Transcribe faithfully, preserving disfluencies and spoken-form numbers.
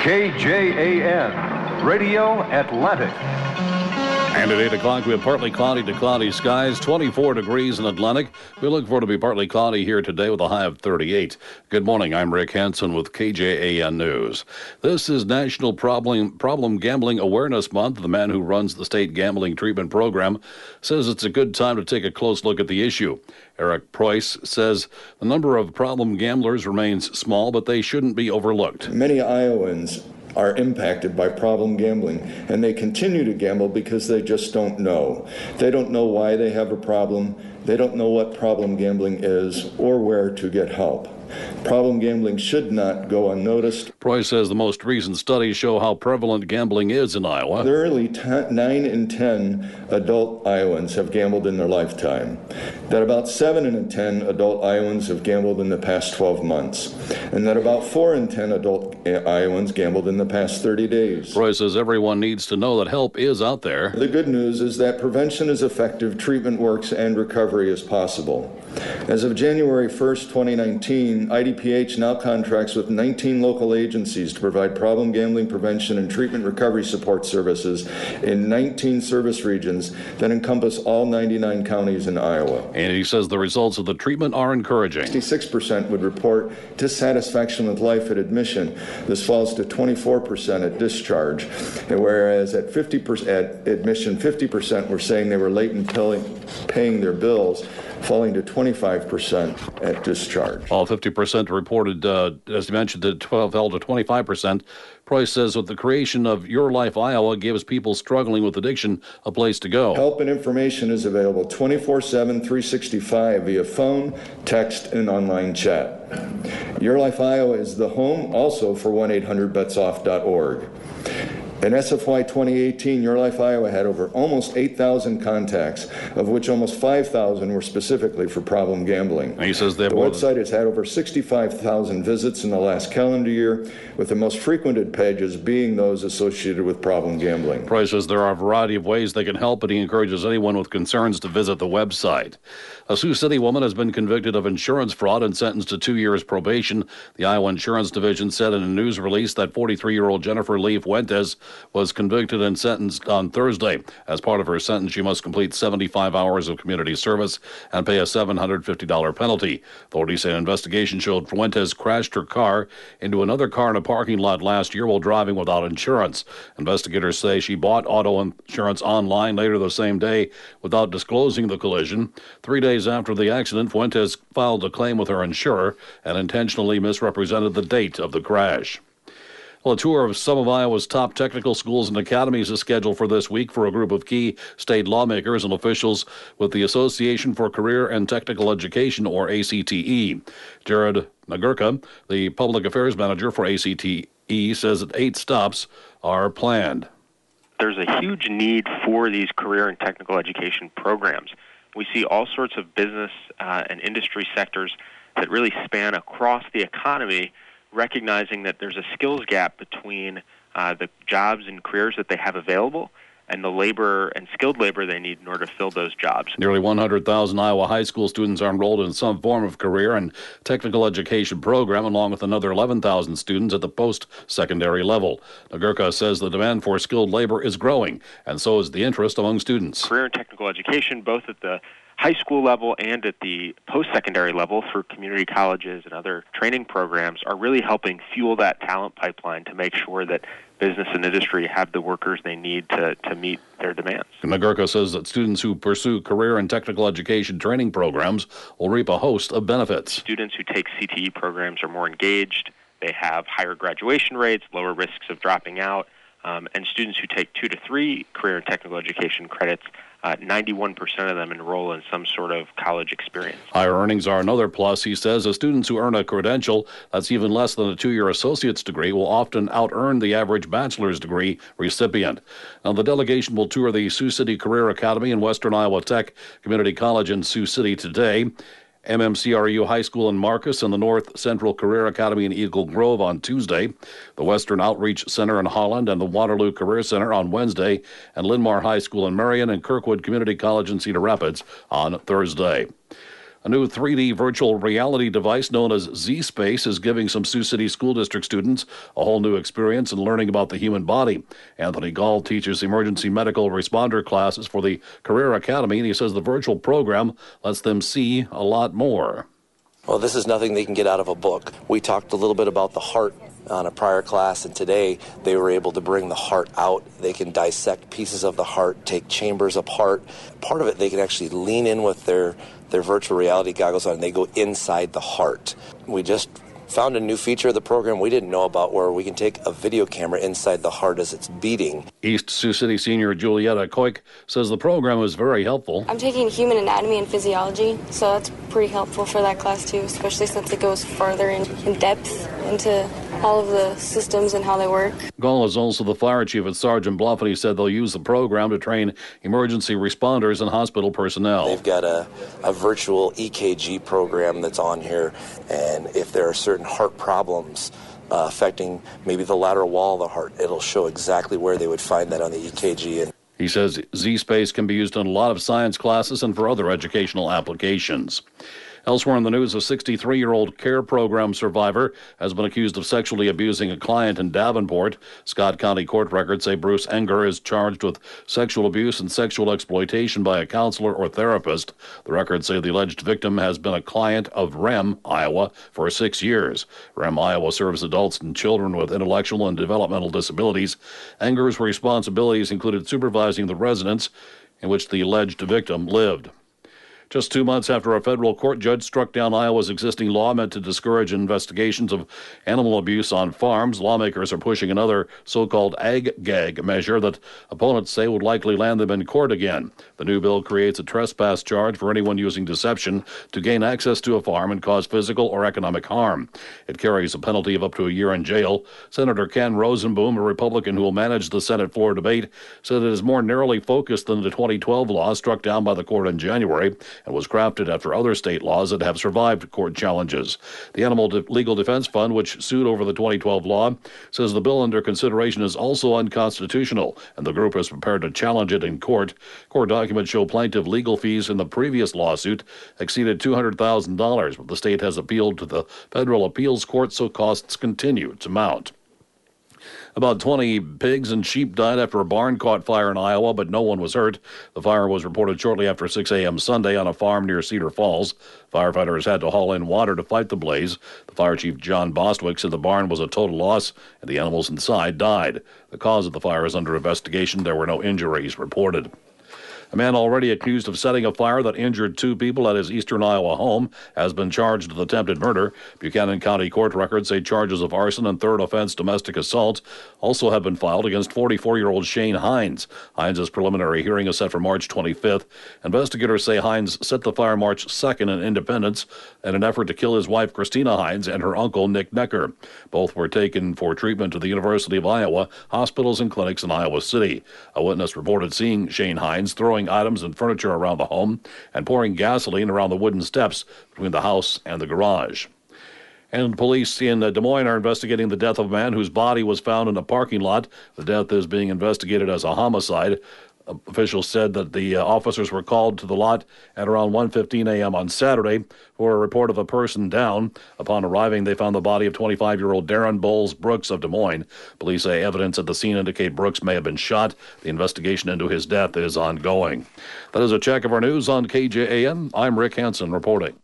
K J A N, Radio Atlantic. And at eight o'clock, we have partly cloudy to cloudy skies, twenty-four degrees in Atlantic. We look for it to be partly cloudy here today with a high of thirty-eight. Good morning. I'm Rick Hansen with K J A N News. This is National Problem, Problem Gambling Awareness Month. The man who runs the state gambling treatment program says it's a good time to take a close look at the issue. Eric Preuss says the number of problem gamblers remains small, but they shouldn't be overlooked. Many Iowans are impacted by problem gambling, and they continue to gamble because they just don't know. They don't know why they have a problem. They don't know what problem gambling is or where to get help. Problem gambling should not go unnoticed. Preuss says the most recent studies show how prevalent gambling is in Iowa. Nearly nine in ten adult Iowans have gambled in their lifetime. That about seven in ten adult Iowans have gambled in the past twelve months. And that about four in ten adult Iowans gambled in the past thirty days. Preuss says everyone needs to know that help is out there. The good news is that prevention is effective, treatment works, and recovery is possible. As of January first, twenty nineteen, I D P H now contracts with nineteen local agencies to provide problem gambling prevention and treatment recovery support services in nineteen service regions that encompass all ninety-nine counties in Iowa. And he says the results of the treatment are encouraging. sixty-six percent would report dissatisfaction with life at admission. This falls to twenty-four percent at discharge, whereas at fifty percent at admission, fifty percent were saying they were late in paying their bills, falling to twenty-five percent at discharge. All fifty percent reported, uh, as you mentioned, that twelve fell to twenty-five percent. Preuss says with the creation of Your Life Iowa gives people struggling with addiction a place to go. Help and information is available twenty-four seven, three sixty-five via phone, text, and online chat. Your Life Iowa is the home also for one eight hundred bets off dot org. In S F Y twenty eighteen, Your Life Iowa had over almost eight thousand contacts, of which almost five thousand were specifically for problem gambling. And he says they have the more website has had over sixty-five thousand visits in the last calendar year, with the most frequented pages being those associated with problem gambling. Preuss says there are a variety of ways they can help, but he encourages anyone with concerns to visit the website. A Sioux City woman has been convicted of insurance fraud and sentenced to two years probation. The Iowa Insurance Division said in a news release that forty-three-year-old Jennifer Lee Fuentes was convicted and sentenced on Thursday. As part of her sentence, she must complete seventy-five hours of community service and pay a seven hundred fifty dollars penalty. Authorities say an investigation showed Fuentes crashed her car into another car in a parking lot last year while driving without insurance. Investigators say she bought auto insurance online later the same day without disclosing the collision. Three days after the accident, Fuentes filed a claim with her insurer and intentionally misrepresented the date of the crash. Well, a tour of some of Iowa's top technical schools and academies is scheduled for this week for a group of key state lawmakers and officials with the Association for Career and Technical Education, or A C T E. Jared Nagurka, the public affairs manager for A C T E, says that eight stops are planned. There's a huge need for these career and technical education programs. We see all sorts of business uh, and industry sectors that really span across the economy, recognizing that there's a skills gap between uh, the jobs and careers that they have available and the labor and skilled labor they need in order to fill those jobs. Nearly one hundred thousand Iowa high school students are enrolled in some form of career and technical education program, along with another eleven thousand students at the post-secondary level. Nagurka says the demand for skilled labor is growing, and so is the interest among students. Career and technical education, both at the high school level and at the post-secondary level through community colleges and other training programs, are really helping fuel that talent pipeline to make sure that business and industry have the workers they need to, to meet their demands. Nagurka says that students who pursue career and technical education training programs will reap a host of benefits. Students who take C T E programs are more engaged, they have higher graduation rates, lower risks of dropping out, um, and students who take two to three career and technical education credits, Uh, ninety-one percent of them enroll in some sort of college experience. Higher earnings are another plus, he says, as students who earn a credential that's even less than a two-year associate's degree will often out-earn the average bachelor's degree recipient. Now, the delegation will tour the Sioux City Career Academy and Western Iowa Tech Community College in Sioux City today, M M C R U High School in Marcus, and the North Central Career Academy in Eagle Grove on Tuesday, the Western Outreach Center in Holland and the Waterloo Career Center on Wednesday, and Linmar High School in Marion and Kirkwood Community College in Cedar Rapids on Thursday. A new three D virtual reality device known as Z-Space is giving some Sioux City School District students a whole new experience in learning about the human body. Anthony Gall teaches emergency medical responder classes for the Career Academy, and he says the virtual program lets them see a lot more. Well, this is nothing they can get out of a book. We talked a little bit about the heart on a prior class, and today they were able to bring the heart out. They can dissect pieces of the heart, take chambers apart. Part of it, they can actually lean in with their, their virtual reality goggles on, and they go inside the heart. We just found a new feature of the program we didn't know about where we can take a video camera inside the heart as it's beating. East Sioux City senior Julietta Koik says the program was very helpful. I'm taking human anatomy and physiology, so that's pretty helpful for that class too, especially since it goes farther in, in depth into all of the systems and how they work. Gall is also the fire chief at Sergeant Bluff, and he said they'll use the program to train emergency responders and hospital personnel. They've got a, a virtual E K G program that's on here, and if there are certain heart problems uh, affecting maybe the lateral wall of the heart, it'll show exactly where they would find that on the E K G. And he says Z-Space can be used in a lot of science classes and for other educational applications. Elsewhere in the news, a sixty-three-year-old care program survivor has been accused of sexually abusing a client in Davenport. Scott County court records say Bruce Enger is charged with sexual abuse and sexual exploitation by a counselor or therapist. The records say the alleged victim has been a client of R E M, Iowa, for six years. R E M, Iowa serves adults and children with intellectual and developmental disabilities. Enger's responsibilities included supervising the residence in which the alleged victim lived. Just two months after a federal court judge struck down Iowa's existing law meant to discourage investigations of animal abuse on farms, lawmakers are pushing another so-called ag-gag measure that opponents say would likely land them in court again. The new bill creates a trespass charge for anyone using deception to gain access to a farm and cause physical or economic harm. It carries a penalty of up to a year in jail. Senator Ken Rosenboom, a Republican who will manage the Senate floor debate, said it is more narrowly focused than the twenty twelve law struck down by the court in January, and was crafted after other state laws that have survived court challenges. The Animal De- Legal Defense Fund, which sued over the twenty twelve law, says the bill under consideration is also unconstitutional, and the group is prepared to challenge it in court. Court documents show plaintiff legal fees in the previous lawsuit exceeded two hundred thousand dollars, but the state has appealed to the federal appeals court, so costs continue to mount. About twenty pigs and sheep died after a barn caught fire in Iowa, but no one was hurt. The fire was reported shortly after six a.m. Sunday on a farm near Cedar Falls. Firefighters had to haul in water to fight the blaze. The fire chief, John Bostwick, said the barn was a total loss and the animals inside died. The cause of the fire is under investigation. There were no injuries reported. A man already accused of setting a fire that injured two people at his eastern Iowa home has been charged with attempted murder. Buchanan County court records say charges of arson and third offense domestic assault also have been filed against forty-four-year-old Shane Hines. Hines' preliminary hearing is set for March twenty-fifth. Investigators say Hines set the fire March second in Independence in an effort to kill his wife Christina Hines and her uncle Nick Necker. Both were taken for treatment to the University of Iowa hospitals and clinics in Iowa City. A witness reported seeing Shane Hines throwing items and furniture around the home and pouring gasoline around the wooden steps between the house and the garage. And police in Des Moines are investigating the death of a man whose body was found in a parking lot. The death is being investigated as a homicide. Officials said that the uh, officers were called to the lot at around one fifteen a.m. on Saturday for a report of a person down. Upon arriving, they found the body of twenty-five-year-old Darren Bowles Brooks of Des Moines. Police say evidence at the scene indicate Brooks may have been shot. The investigation into his death is ongoing. That is a check of our news on K J A M. I'm Rick Hansen reporting.